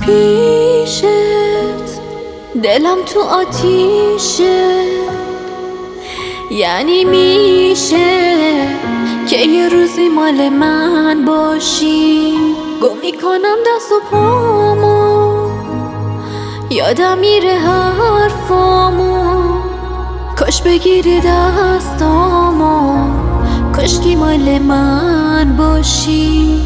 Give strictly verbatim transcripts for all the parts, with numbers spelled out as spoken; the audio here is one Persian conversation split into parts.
پیشت دلم تو آتیشه، یعنی میشه که یه روزی مال من باشی. گم میکنم دست و پامو، یادم میره حرفامو، کاش بگیری دستامو، کاشکی مال من باشی.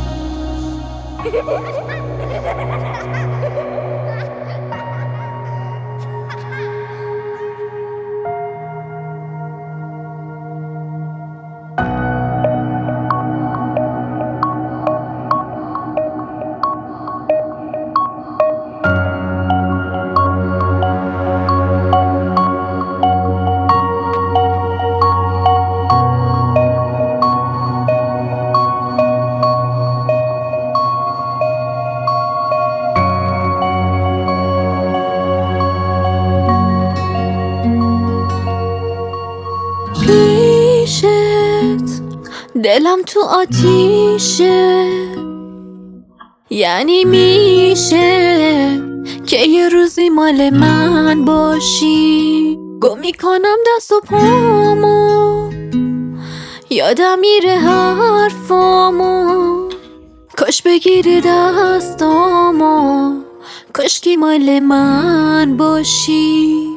پیشت دلم تو آتیشه، یعنی میشه که یه روزی مال من باشی. گم میکنم دست و پامو، یادم میره حرفامو، کاش بگیری دستامو، کاشکی مال من باشی.